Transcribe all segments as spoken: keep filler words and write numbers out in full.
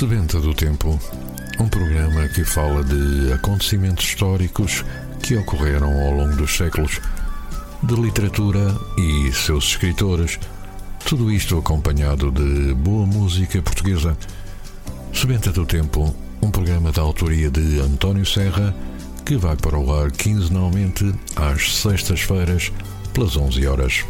Sebenta do Tempo, um programa que fala de acontecimentos históricos que ocorreram ao longo dos séculos, de literatura e seus escritores, tudo isto acompanhado de boa música portuguesa. Sebenta do Tempo, um programa da autoria de António Serra, que vai para o ar quinzenalmente às sextas-feiras, pelas onze horas.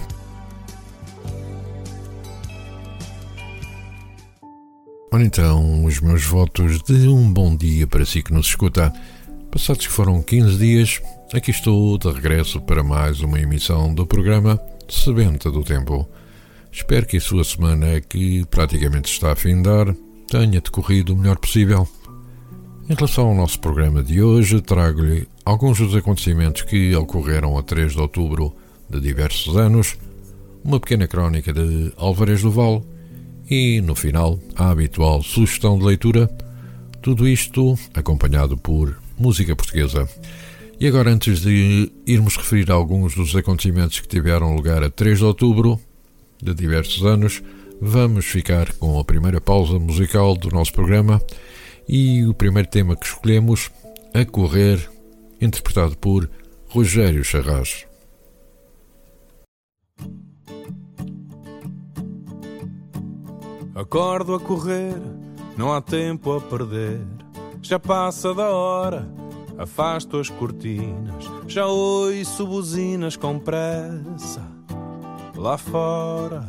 Ora então, os meus votos de um bom dia para si que nos escuta. Passados que foram quinze dias, aqui estou de regresso para mais uma emissão do programa Sebenta do Tempo. Espero que a sua semana, que praticamente está a findar, tenha decorrido o melhor possível. Em relação ao nosso programa de hoje, trago-lhe alguns dos acontecimentos que ocorreram a três de outubro de diversos anos, uma pequena crónica de Álvares do Val e, no final, a habitual sugestão de leitura, tudo isto acompanhado por música portuguesa. E agora, antes de irmos referir alguns dos acontecimentos que tiveram lugar a três de outubro de diversos anos, vamos ficar com a primeira pausa musical do nosso programa e o primeiro tema que escolhemos, A Correr, interpretado por Rogério Charras. Acordo a correr, não há tempo a perder, já passa da hora, afasto as cortinas, já ouço buzinas com pressa lá fora.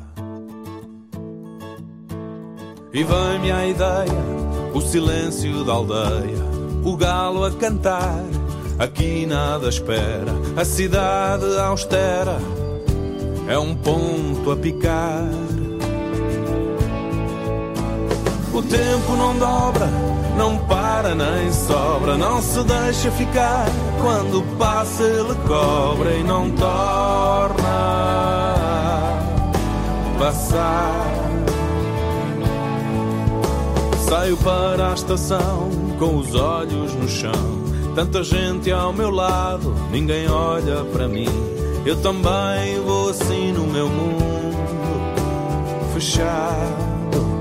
E vem-me a ideia, o silêncio da aldeia, o galo a cantar, aqui nada espera, a cidade austera é um ponto a picar. O tempo não dobra, não para nem sobra, não se deixa ficar, quando passa ele cobra e não torna a passar. Saio para a estação com os olhos no chão, tanta gente ao meu lado, ninguém olha para mim, eu também vou assim no meu mundo fechado.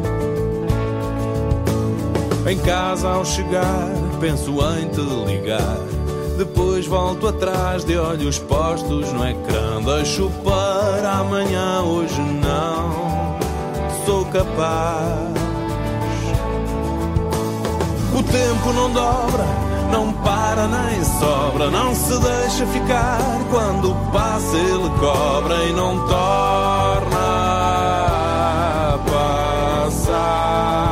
Em casa ao chegar, penso em te ligar, depois volto atrás de olhos postos no ecrã, deixo para amanhã, hoje não sou capaz. O tempo não dobra, não para nem sobra, não se deixa ficar, quando passa ele cobra e não torna a passar.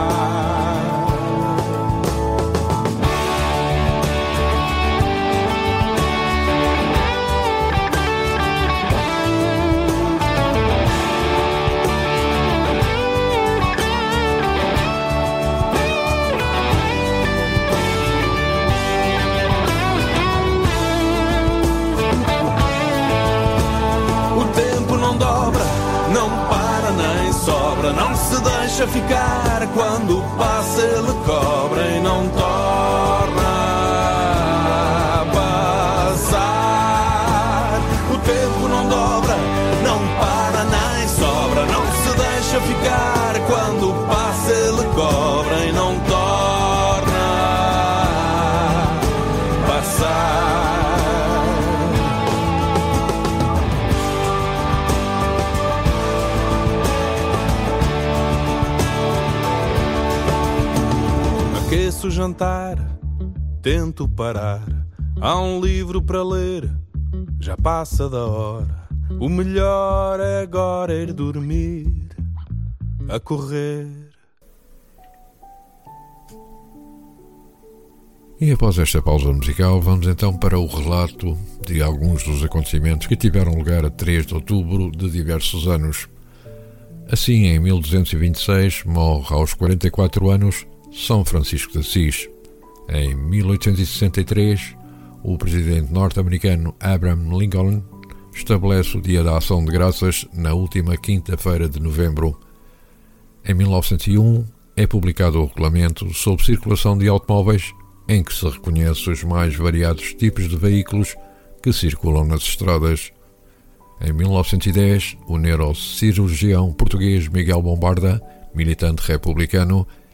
Não se deixa ficar, quando passa ele cobra e não torna a passar. O tempo não dobra, não para nem sobra, não se deixa ficar, quando passa ele cobra e não torna a passar. Aqueço o jantar, tento parar, há um livro para ler, já passa da hora, o melhor é agora ir dormir, a correr. E após esta pausa musical, vamos então para o relato de alguns dos acontecimentos que tiveram lugar a três de outubro de diversos anos. Assim, em mil duzentos e vinte e seis, morre aos quarenta e quatro anos São Francisco de Assis. Em mil oitocentos e sessenta e três, o presidente norte-americano Abraham Lincoln estabelece o Dia da Ação de Graças na última quinta-feira de novembro. Em mil novecentos e um, é publicado o Regulamento sobre Circulação de Automóveis, em que se reconhece os mais variados tipos de veículos que circulam nas estradas. Em mil novecentos e dez, o neurocirurgião português Miguel Bombarda, militante republicano,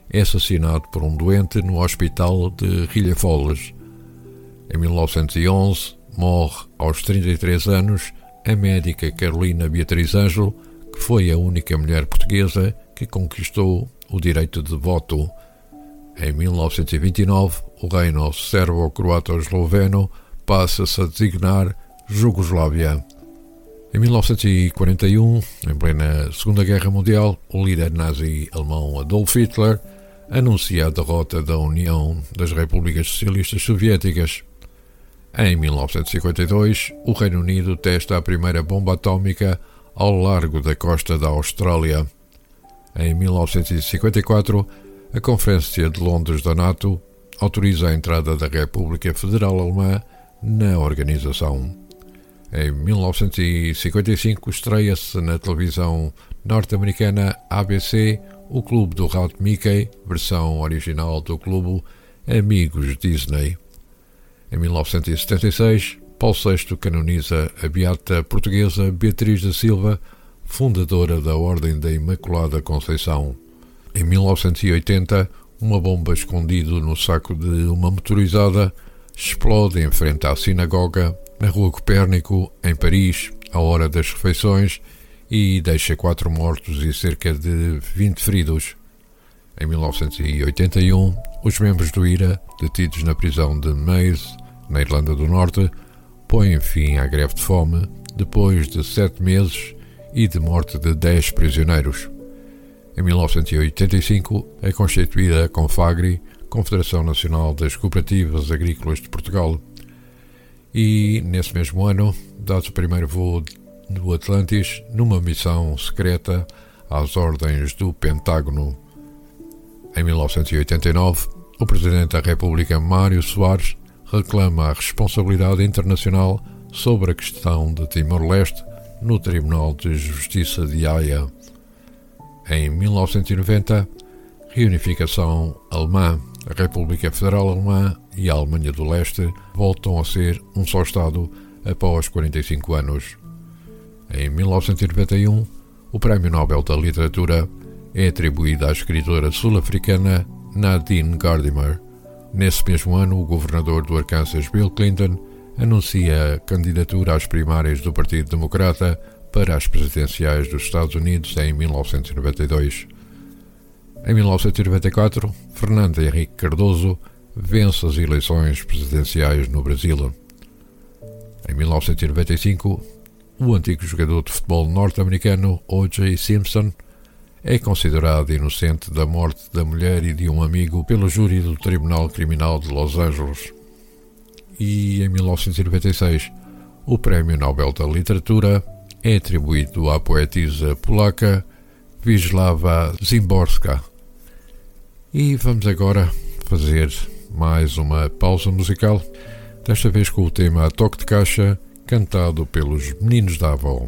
é assassinado por um doente no hospital de Rilhafoles. Em mil novecentos e onze, morre aos trinta e três anos a médica Carolina Beatriz Ângelo, que foi a única mulher portuguesa que conquistou o direito de voto. Em mil novecentos e vinte e nove, o reino serbo-croato-esloveno passa-se a designar Jugoslávia. Em mil novecentos e quarenta e um, em plena Segunda Guerra Mundial, o líder nazi alemão Adolf Hitler anuncia a derrota da União das Repúblicas Socialistas Soviéticas. Em mil novecentos e cinquenta e dois, o Reino Unido testa a primeira bomba atómica ao largo da costa da Austrália. Em mil novecentos e cinquenta e quatro, a Conferência de Londres da NATO autoriza a entrada da República Federal Alemã na organização. Em mil novecentos e cinquenta e cinco, estreia-se na televisão norte-americana A B C o Clube do Rato Mickey, versão original do clube Amigos Disney. Em mil novecentos e setenta e seis, Paulo sexto canoniza a beata portuguesa Beatriz da Silva, fundadora da Ordem da Imaculada Conceição. Em mil novecentos e oitenta, uma bomba escondida no saco de uma motorizada explode em frente à sinagoga, na Rua Copérnico, em Paris, à hora das refeições, e deixa quatro mortos e cerca de vinte feridos. Em mil novecentos e oitenta e um, os membros do IRA, detidos na prisão de Meath, na Irlanda do Norte, põem fim à greve de fome depois de sete meses e de morte de dez prisioneiros. Em mil novecentos e oitenta e cinco, é constituída a Confagri, Confederação Nacional das Cooperativas Agrícolas de Portugal. E, nesse mesmo ano, dá-se o primeiro voo do Atlantis numa missão secreta às ordens do Pentágono. Em mil novecentos e oitenta e nove, o Presidente da República, Mário Soares, reclama a responsabilidade internacional sobre a questão de Timor-Leste no Tribunal de Justiça de Haia. Em mil novecentos e noventa, reunificação alemã. A República Federal Alemã e a Alemanha do Leste voltam a ser um só Estado após quarenta e cinco anos. Em mil novecentos e noventa e um, o Prémio Nobel da Literatura é atribuído à escritora sul-africana Nadine Gordimer. Nesse mesmo ano, o governador do Arkansas, Bill Clinton, anuncia a candidatura às primárias do Partido Democrata para as presidenciais dos Estados Unidos em mil novecentos e noventa e dois. Em mil novecentos e noventa e quatro, Fernando Henrique Cardoso vence as eleições presidenciais no Brasil. Em mil novecentos e noventa e cinco, o antigo jogador de futebol norte-americano O J Simpson é considerado inocente da morte da mulher e de um amigo pelo júri do Tribunal Criminal de Los Angeles. E em mil novecentos e noventa e seis, o Prémio Nobel da Literatura é atribuído à poetisa polaca Wisława Szymborska. E vamos agora fazer mais uma pausa musical, desta vez com o tema Toque de Caixa, cantado pelos Meninos da Avó.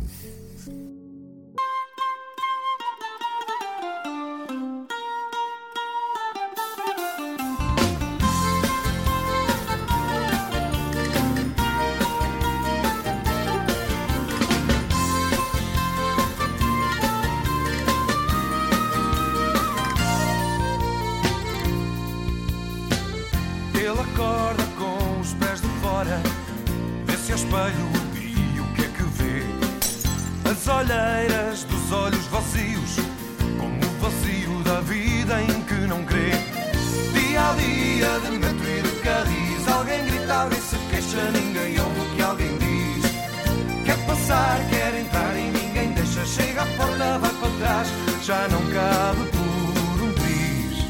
Ele acorda com os pés de fora, vê-se ao espelho e o que é que vê? As olheiras dos olhos vazios, como o vazio da vida em que não crê. Dia a dia de metro e de carris, alguém grita, alguém se queixa, ninguém ouve o que alguém diz. Quer passar, quer entrar e ninguém deixa, chega à porta, vai para trás, já não cabe por um triz.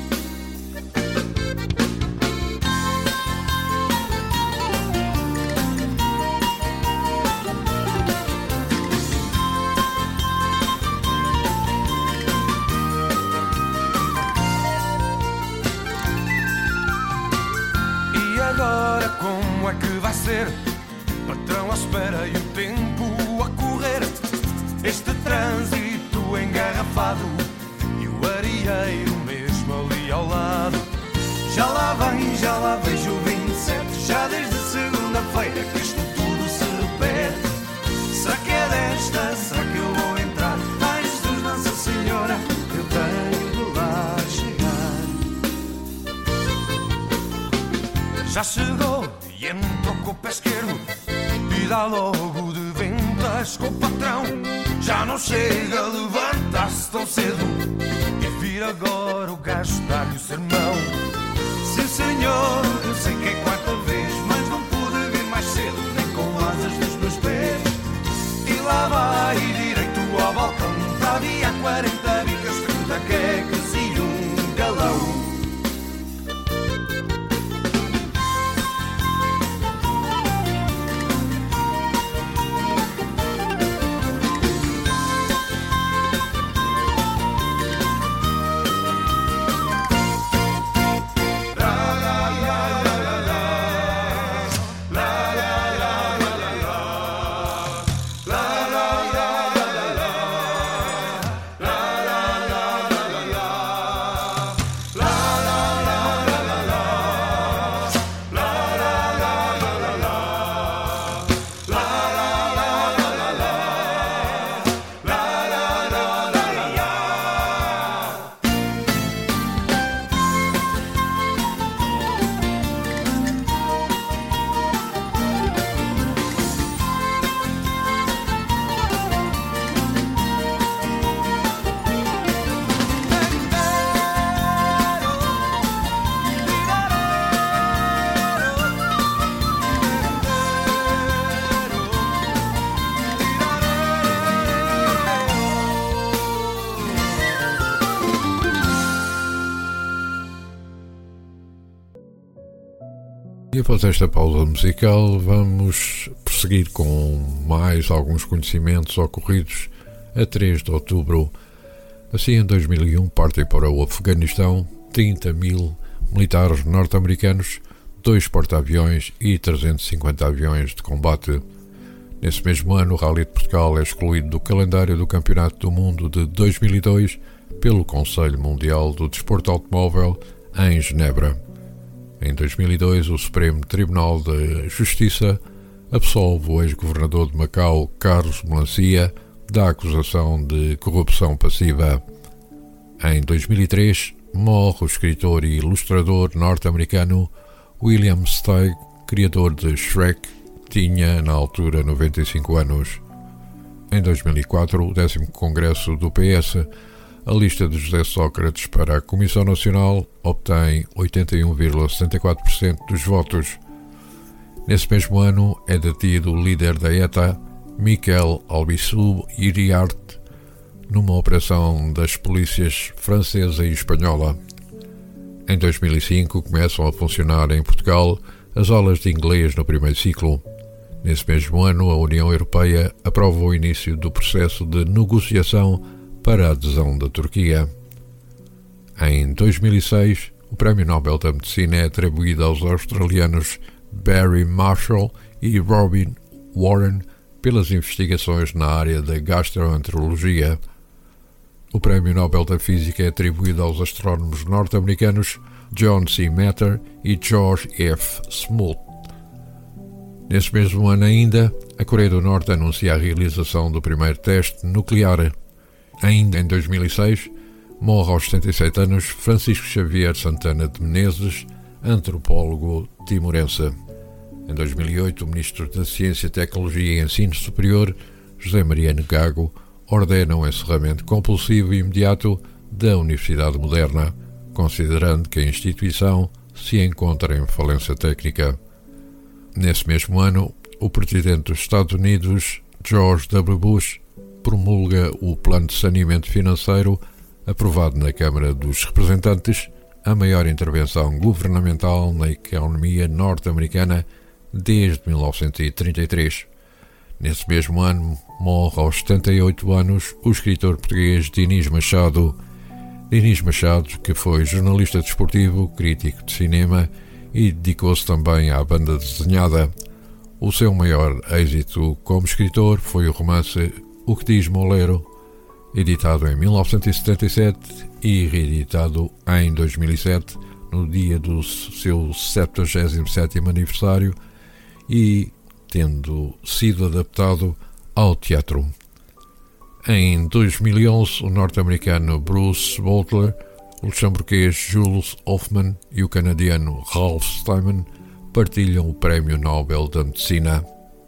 Agora como é que vai ser? Patrão à espera e o tempo a correr. Este trânsito engarrafado e o areeiro mesmo ali ao lado. Já lá vem, já lá vejo o vinte e sete, já desde segunda-feira que isto tudo se repete. Será que é desta? Será que eu vou entrar? Ai Jesus, Nossa Senhora, eu tenho de lá chegar. já chegou e entrou com o pé esquerdo e dá logo de ventas com o patrão. Já não chega a levantar-se tão cedo e vir agora o gajo dar-lhe o sermão. Sim senhor, eu sei que é quarta vez, mas não pude vir mais cedo, nem com asas nos meus pés. E lá vai direito ao balcão, havia quarenta bicas, trinta quecas e um galão. E após esta pausa musical, vamos prosseguir com mais alguns conhecimentos ocorridos a três de outubro. Assim, em dois mil e um, partem para o Afeganistão trinta mil militares norte-americanos, dois porta-aviões e trezentos e cinquenta aviões de combate. Nesse mesmo ano, o Rally de Portugal é excluído do calendário do Campeonato do Mundo de dois mil e dois pelo Conselho Mundial do Desporto Automóvel em Genebra. Em dois mil e dois, o Supremo Tribunal de Justiça absolve o ex-governador de Macau, Carlos Melancia, da acusação de corrupção passiva. Em dois mil e três, morre o escritor e ilustrador norte-americano William Steig, criador de Shrek, tinha na altura noventa e cinco anos. Em dois mil e quatro, o décimo Congresso do P S, a lista de José Sócrates para a Comissão Nacional obtém oitenta e um vírgula setenta e quatro por cento dos votos. Nesse mesmo ano é detido o líder da E T A, Miquel Albizu Iriarte, numa operação das polícias francesa e espanhola. Em dois mil e cinco começam a funcionar em Portugal as aulas de inglês no primeiro ciclo. Nesse mesmo ano, a União Europeia aprova o início do processo de negociação para a adesão da Turquia. Em dois mil e seis, o Prémio Nobel da Medicina é atribuído aos australianos Barry Marshall e Robin Warren pelas investigações na área da gastroenterologia. O Prémio Nobel da Física é atribuído aos astrónomos norte-americanos John C. Matter e George F. Smoot. Nesse mesmo ano ainda, a Coreia do Norte anuncia a realização do primeiro teste nuclear. Ainda em dois mil e seis, morre aos setenta e sete anos Francisco Xavier Santana de Menezes, antropólogo timorense. Em dois mil e oito, o Ministro da Ciência, Tecnologia e Ensino Superior, José Maria Gago, ordena o encerramento compulsivo e imediato da Universidade Moderna, considerando que a instituição se encontra em falência técnica. Nesse mesmo ano, o Presidente dos Estados Unidos, George W. Bush, promulga o Plano de Saneamento Financeiro, aprovado na Câmara dos Representantes, a maior intervenção governamental na economia norte-americana desde mil novecentos e trinta e três. Nesse mesmo ano, morre aos setenta e oito anos o escritor português Dinis Machado. Dinis Machado, que foi jornalista desportivo, crítico de cinema e dedicou-se também à banda desenhada. O seu maior êxito como escritor foi o romance O que diz Moleiro, editado em mil novecentos e setenta e sete e reeditado em dois mil e sete, no dia do seu septuagésimo sétimo aniversário e tendo sido adaptado ao teatro. Em dois mil e onze, o norte-americano Bruce Butler, o luxemburguês Jules Hoffman e o canadiano Ralph Steadman partilham o Prémio Nobel da Medicina.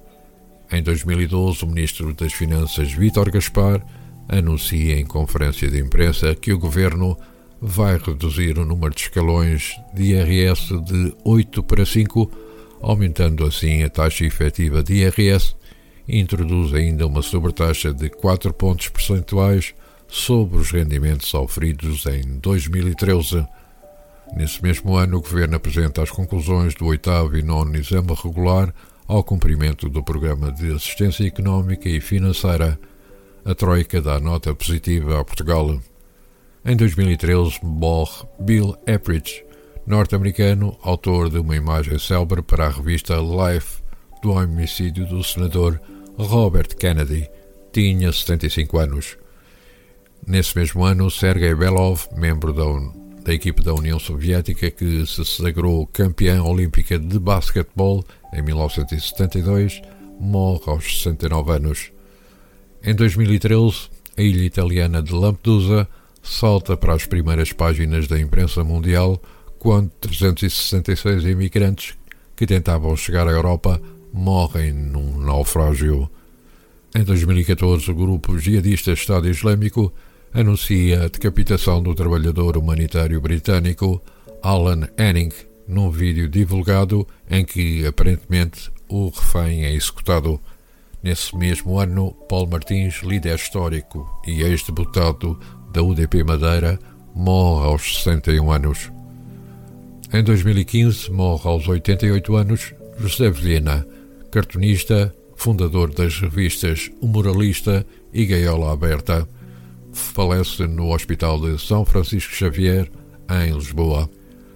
Em dois mil e doze, o Ministro das Finanças, Vítor Gaspar, anuncia em conferência de imprensa que o Governo vai reduzir o número de escalões de I R S de oito para cinco, aumentando assim a taxa efetiva de I R S, e introduz ainda uma sobretaxa de quatro pontos percentuais sobre os rendimentos oferidos em dois mil e treze. Nesse mesmo ano, o Governo apresenta as conclusões do oitavo e nono exame regular ao cumprimento do Programa de Assistência Económica e Financeira. A Troika dá nota positiva a Portugal. Em dois mil e treze, morre Bill Epridge, norte-americano, autor de uma imagem célebre para a revista Life do homicídio do senador Robert Kennedy. Tinha setenta e cinco anos. Nesse mesmo ano, Sergei Belov, membro da, da equipe da União Soviética que se sagrou campeã olímpica de basquetebol em mil novecentos e setenta e dois, morre aos sessenta e nove anos. Em dois mil e treze, a ilha italiana de Lampedusa salta para as primeiras páginas da imprensa mundial quando trezentos e sessenta e seis imigrantes que tentavam chegar à Europa morrem num naufrágio. Em dois mil e catorze, o grupo jihadista Estado Islâmico anuncia a decapitação do trabalhador humanitário britânico Alan Henning num vídeo divulgado em que, aparentemente, o refém é executado. Nesse mesmo ano, Paulo Martins, líder histórico e ex-deputado da U D P Madeira, morre aos sessenta e um anos. Em dois mil e quinze, morre aos oitenta e oito anos José Vilhena, cartunista, fundador das revistas O Moralista e Gaiola Aberta. Falece no Hospital de São Francisco Xavier, em Lisboa.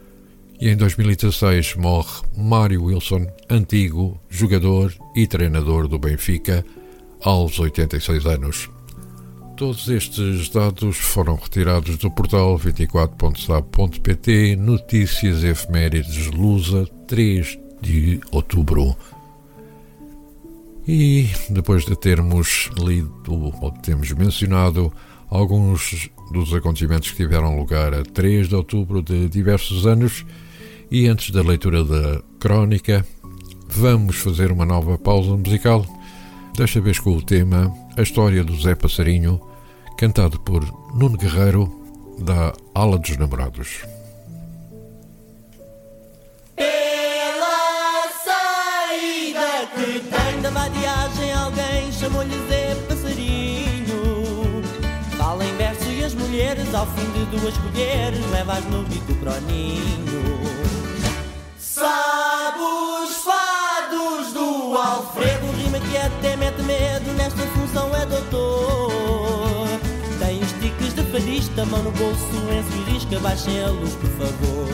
E em dois mil e dezasseis morre Mário Wilson, antigo jogador e treinador do Benfica, aos oitenta e seis anos. Todos estes dados foram retirados do portal vinte e quatro ponto s a p ponto p t, Notícias Efemérides Lusa, três de outubro. E depois de termos lido, ou de termos mencionado, alguns dos acontecimentos que tiveram lugar a três de outubro de diversos anos, e antes da leitura da crónica, vamos fazer uma nova pausa musical, desta vez com o tema A História do Zé Passarinho, cantado por Nuno Guerreiro, da Ala dos Namorados. Pela saída que tem da vadiagem, alguém chamou-lhe Zé Passarinho. Fala em verso e as mulheres, ao fim de duas colheres, leva-as no bico croninho. Sabe os fados do Alfredo, rima que até mete medo, nesta função é doutor. Tem os tiques de fadista, mão no bolso, lenço e risca, baixem a luz, por favor.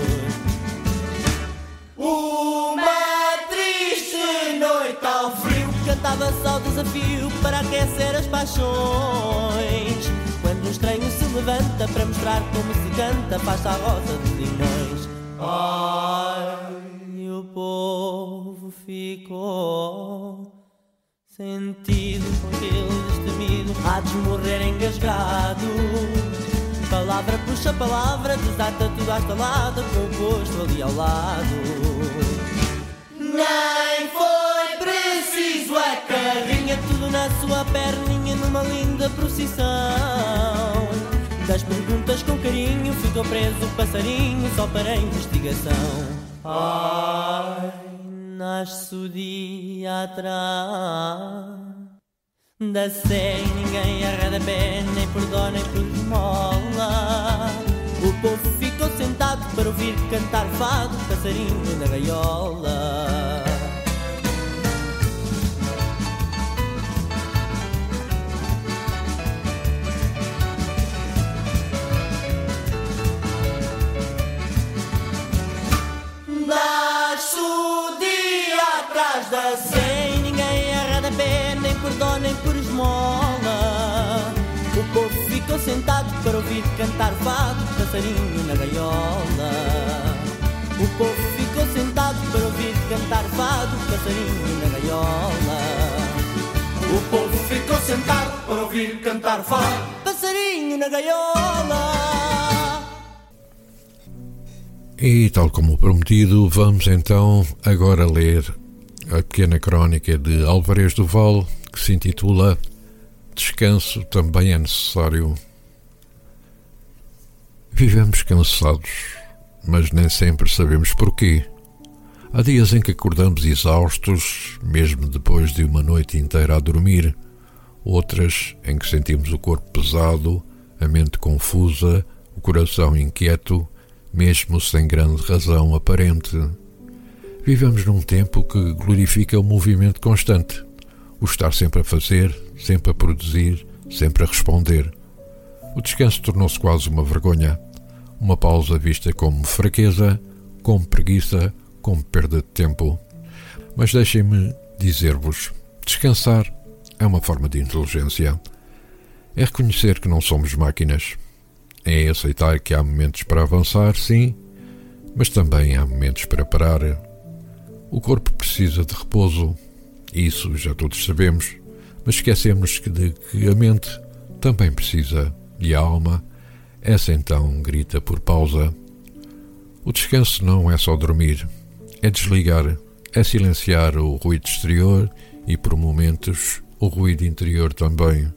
Uma triste noite ao frio, cantava só o desafio para aquecer as paixões. Quando um estranho se levanta para mostrar como se canta, faz-se a rosa de limões. Ai, o povo ficou sentido com aquele destemido, há de morrer engasgado. Palavra puxa palavra, desata tudo à estalada, com o posto ali ao lado. Nem foi preciso a carrinha, tudo na sua perninha, numa linda procissão. Das perguntas com carinho, ficou preso o passarinho, só para a investigação. Ai, nasce o dia atrás da sé, ninguém arreda pé, nem por dó, nem por esmola. O povo ficou sentado para ouvir cantar fado, passarinho na gaiola. Nasce o dia atrás da sé, ninguém arreda pé, nem por dó, nem por esmola. O povo ficou sentado para ouvir cantar fado, passarinho na gaiola. O povo ficou sentado para ouvir cantar fado, passarinho na gaiola. O povo ficou sentado para ouvir cantar fado, passarinho na gaiola. E tal como prometido, vamos então agora ler a pequena crónica de Álvares do Val, que se intitula Descanso também é necessário. Vivemos cansados, mas nem sempre sabemos porquê. Há dias em que acordamos exaustos, mesmo depois de uma noite inteira a dormir. Outras em que sentimos o corpo pesado, a mente confusa, o coração inquieto, mesmo sem grande razão aparente. Vivemos num tempo que glorifica o movimento constante, o estar sempre a fazer, sempre a produzir, sempre a responder. O descanso tornou-se quase uma vergonha, uma pausa vista como fraqueza, como preguiça, como perda de tempo. Mas deixem-me dizer-vos, descansar é uma forma de inteligência. É reconhecer que não somos máquinas. É aceitar que há momentos para avançar, sim, mas também há momentos para parar. O corpo precisa de repouso, isso já todos sabemos, mas esquecemos que de que a mente também precisa, e a alma, essa então grita por pausa. O descanso não é só dormir, é desligar, é silenciar o ruído exterior e, por momentos, o ruído interior também.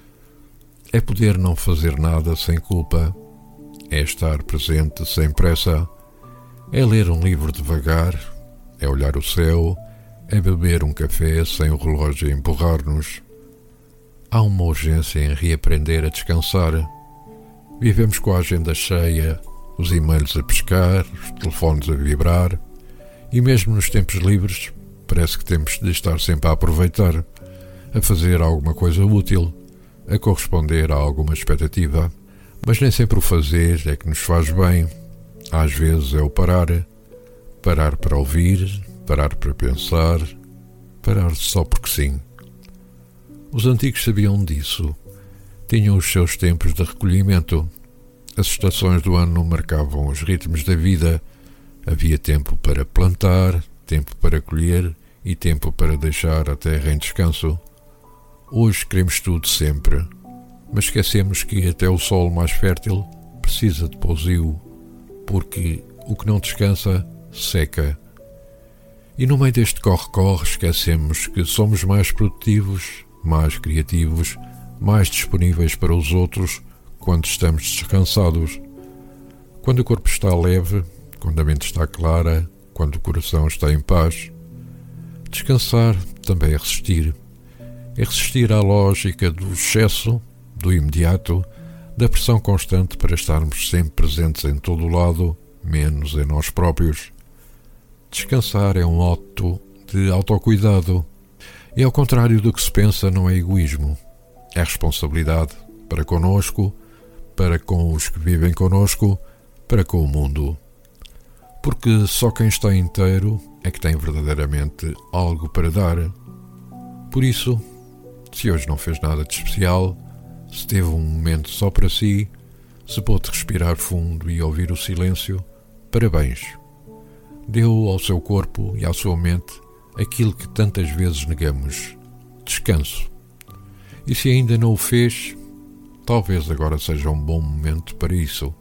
É poder não fazer nada sem culpa, é estar presente sem pressa, é ler um livro devagar, é olhar o céu, é beber um café sem o relógio empurrar-nos. Há uma urgência em reaprender a descansar. Vivemos com a agenda cheia, os e-mails a pescar, os telefones a vibrar, e mesmo nos tempos livres parece que temos de estar sempre a aproveitar, a fazer alguma coisa útil, a corresponder a alguma expectativa, mas nem sempre o fazer é que nos faz bem. Às vezes é o parar, parar para ouvir, parar para pensar, parar só porque sim. Os antigos sabiam disso, tinham os seus tempos de recolhimento. As estações do ano marcavam os ritmos da vida, havia tempo para plantar, tempo para colher e tempo para deixar a terra em descanso. Hoje queremos tudo sempre, mas esquecemos que até o solo mais fértil precisa de pousio, porque o que não descansa, seca. E no meio deste corre-corre esquecemos que somos mais produtivos, mais criativos, mais disponíveis para os outros quando estamos descansados. Quando o corpo está leve, quando a mente está clara, quando o coração está em paz. Descansar também é resistir. É resistir à lógica do excesso, do imediato, da pressão constante para estarmos sempre presentes em todo o lado, menos em nós próprios. Descansar é um ato de autocuidado. E ao contrário do que se pensa, não é egoísmo. É responsabilidade para connosco, para com os que vivem connosco, para com o mundo. Porque só quem está inteiro é que tem verdadeiramente algo para dar. Por isso, se hoje não fez nada de especial, se teve um momento só para si, se pôde respirar fundo e ouvir o silêncio, parabéns. Deu ao seu corpo e à sua mente aquilo que tantas vezes negamos, descanso. E se ainda não o fez, talvez agora seja um bom momento para isso.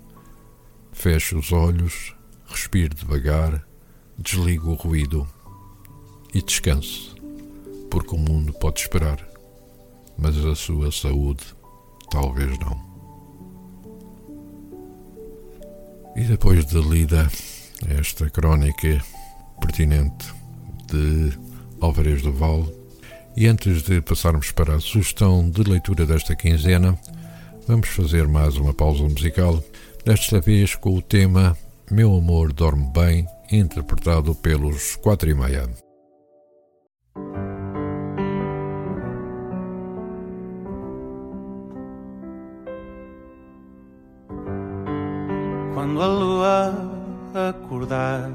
Feche os olhos, respire devagar, desligue o ruído e descanse, porque o mundo pode esperar, mas a sua saúde talvez não. E depois de lida esta crónica pertinente de Álvares do Val, e antes de passarmos para a sugestão de leitura desta quinzena, vamos fazer mais uma pausa musical, desta vez com o tema Meu Amor Dorme Bem, interpretado pelos Quatro e Meia. Quando a lua acordar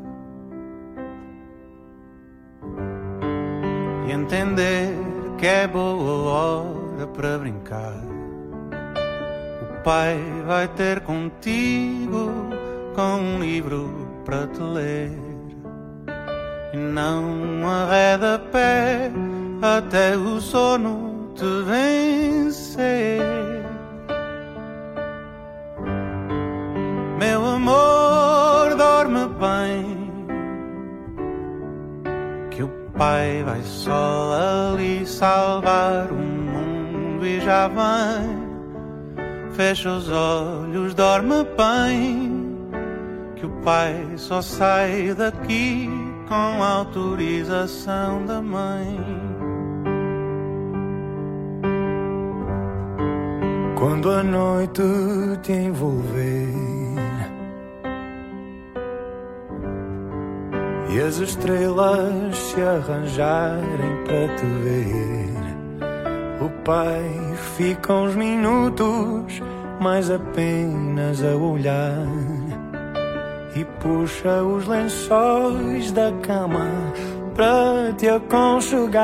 e entender que é boa hora para brincar, o pai vai ter contigo com um livro para te ler e não arreda pé até o sono te vencer. Meu amor, pai vai só ali salvar o mundo e já vem. Fecha os olhos, dorme bem, que o pai só sai daqui com autorização da mãe. Quando a noite te envolver e as estrelas se arranjarem para te ver, o pai fica uns minutos mais apenas a olhar e puxa os lençóis da cama para te aconchegar.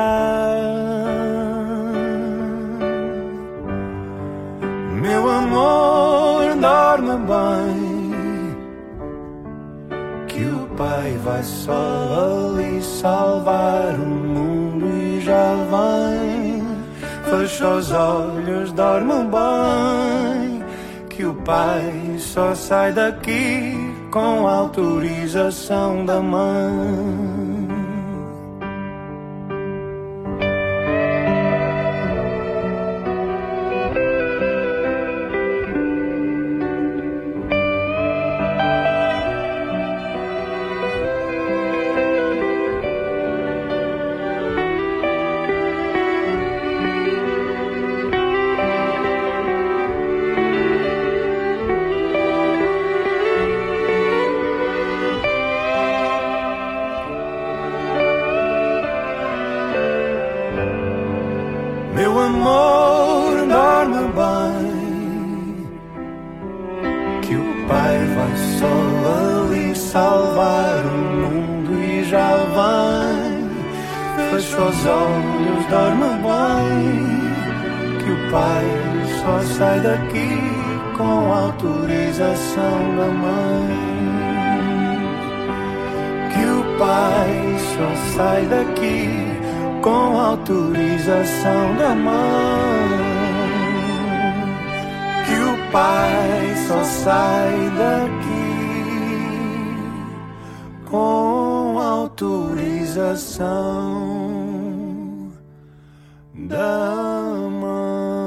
Meu amor, dorme bem, que o pai vai só ali salvar o mundo e já vem. Fecha os olhos, dorme bem, que o pai só sai daqui com autorização da mãe. Sai daqui com autorização da mãe, que o pai só sai daqui com autorização da mãe.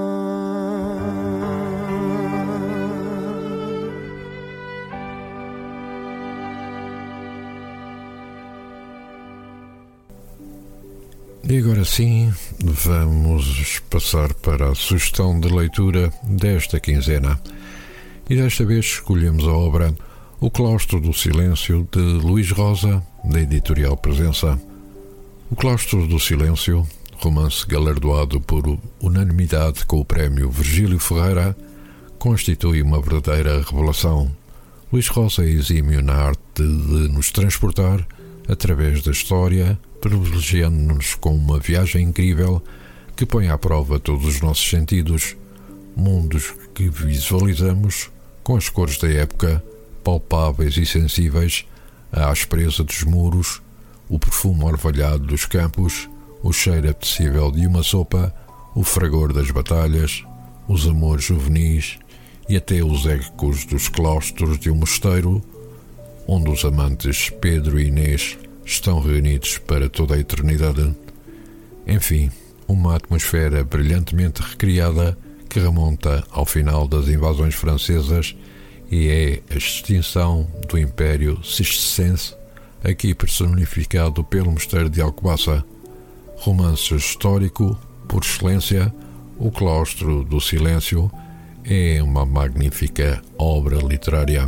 E agora sim, vamos passar para a sugestão de leitura desta quinzena. E desta vez escolhemos a obra O Claustro do Silêncio, de Luís Rosa, da editorial Presença. O Claustro do Silêncio, romance galardoado por unanimidade com o prémio Virgílio Ferreira, constitui uma verdadeira revelação. Luís Rosa é exímio na arte de nos transportar através da história, privilegiando-nos com uma viagem incrível que põe à prova todos os nossos sentidos, mundos que visualizamos com as cores da época, palpáveis e sensíveis, a aspereza dos muros, o perfume orvalhado dos campos, o cheiro apetecível de uma sopa, o fragor das batalhas, os amores juvenis e até os ecos dos claustros de um mosteiro, onde os amantes Pedro e Inês estão reunidos para toda a eternidade. Enfim, uma atmosfera brilhantemente recriada que remonta ao final das invasões francesas e é a extinção do Império Cistercense, aqui personificado pelo Mosteiro de Alcobaça. Romance histórico, por excelência, O Claustro do Silêncio é uma magnífica obra literária.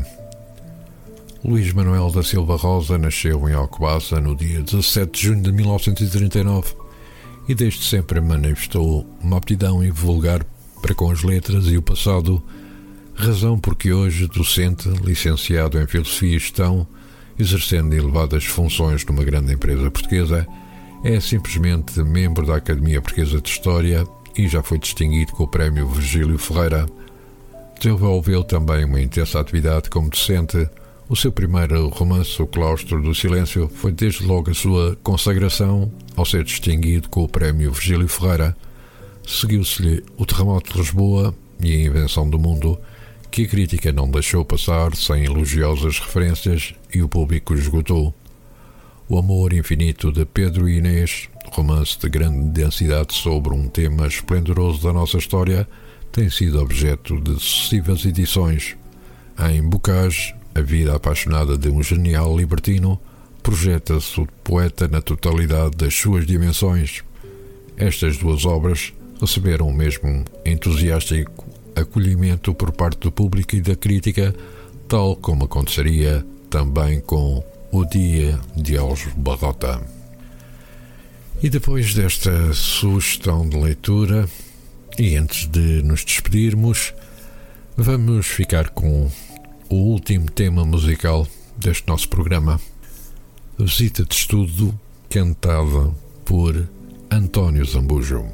Luís Manuel da Silva Rosa nasceu em Alcobaça no dia dezassete de junho de mil novecentos e trinta e nove e desde sempre manifestou uma aptidão invulgar para com as letras e o passado, razão porque hoje, docente, licenciado em Filosofia e Gestão, exercendo elevadas funções numa grande empresa portuguesa, é simplesmente membro da Academia Portuguesa de História e já foi distinguido com o prémio Virgílio Ferreira. Desenvolveu também uma intensa atividade como docente. O seu primeiro romance, O Claustro do Silêncio, foi desde logo a sua consagração ao ser distinguido com o prémio Virgílio Ferreira. Seguiu-se-lhe O Terremoto de Lisboa e A Invenção do Mundo, que a crítica não deixou passar sem elogiosas referências e o público esgotou. O Amor Infinito de Pedro e Inês, romance de grande densidade sobre um tema esplendoroso da nossa história, tem sido objeto de sucessivas edições. Em Bocage, a vida apaixonada de um genial libertino, projeta-se o poeta na totalidade das suas dimensões. Estas duas obras receberam o mesmo entusiástico acolhimento por parte do público e da crítica, tal como aconteceria também com O Dia de Alves Barrota. E depois desta sugestão de leitura, e antes de nos despedirmos, vamos ficar com o último tema musical deste nosso programa, Visita de Estudo, cantada por António Zambujo.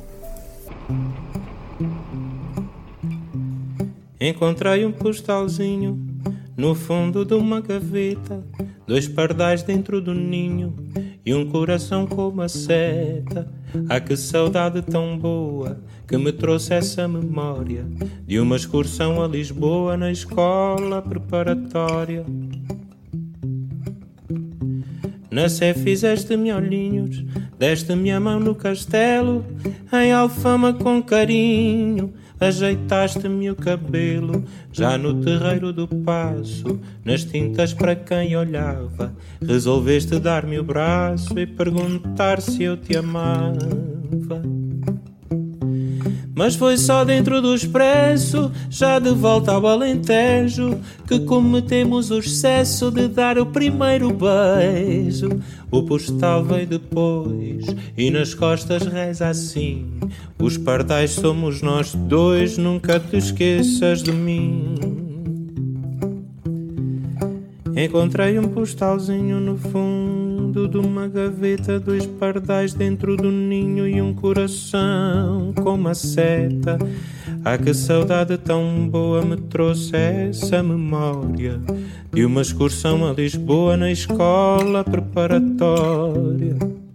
Encontrei um postalzinho no fundo de uma gaveta, dois pardais dentro do ninho e um coração com uma seta. Ah, que saudade tão boa que me trouxe essa memória de uma excursão a Lisboa na escola preparatória. Na Sé fizeste-me olhinhos, deste-me a mão no castelo, em Alfama com carinho, ajeitaste-me o cabelo. Já no terreiro do Paço, nas tintas para quem olhava, resolveste dar-me o braço e perguntar se eu te amava. Mas foi só dentro do Expresso, já de volta ao Alentejo, que cometemos o excesso de dar o primeiro beijo. O postal veio depois e nas costas reza assim: os pardais somos nós dois, nunca te esqueças de mim. Encontrei um postalzinho no fundo de uma gaveta, dois pardais dentro do ninho e um coração com uma seta. Ah, que saudade tão boa me trouxe essa memória de uma excursão a Lisboa na escola preparatória.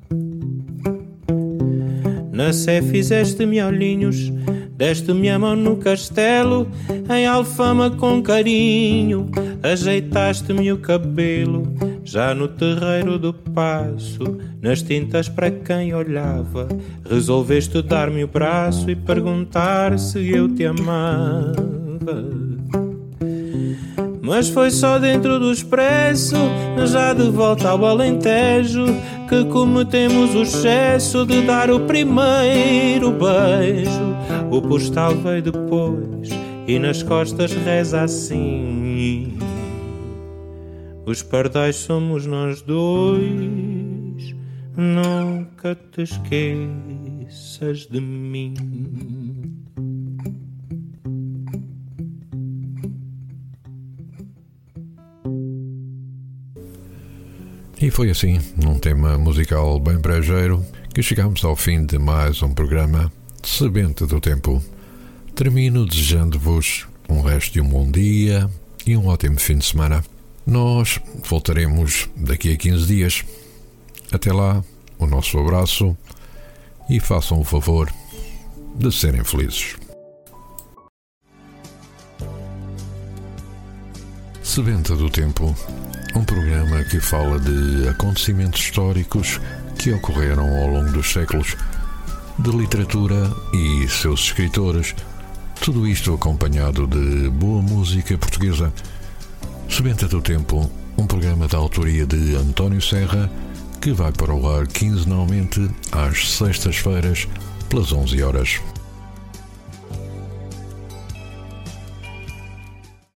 Na Sé fizeste-me olhinhos, deste-me a mão no castelo, em Alfama com carinho, ajeitaste-me o cabelo. Já no terreiro do Paço, nas tintas para quem olhava, resolveste dar-me o braço e perguntar se eu te amava. Mas foi só dentro do Expresso, já de volta ao Alentejo, que cometemos o excesso de dar o primeiro beijo. O postal veio depois e nas costas reza assim: os pardais somos nós dois, nunca te esqueças de mim. E foi assim, num tema musical bem brejeiro, que chegamos ao fim de mais um programa Sebenta do Tempo. Termino desejando-vos um resto de um bom dia e um ótimo fim de semana. Nós voltaremos daqui a quinze dias. Até lá, o nosso abraço e façam o favor de serem felizes. Sebenta do Tempo, um programa que fala de acontecimentos históricos que ocorreram ao longo dos séculos, de literatura e seus escritores, tudo isto acompanhado de boa música portuguesa. Sebenta do Tempo, um programa da autoria de António Serra, que vai para o ar quinzenalmente às sextas-feiras, pelas onze horas.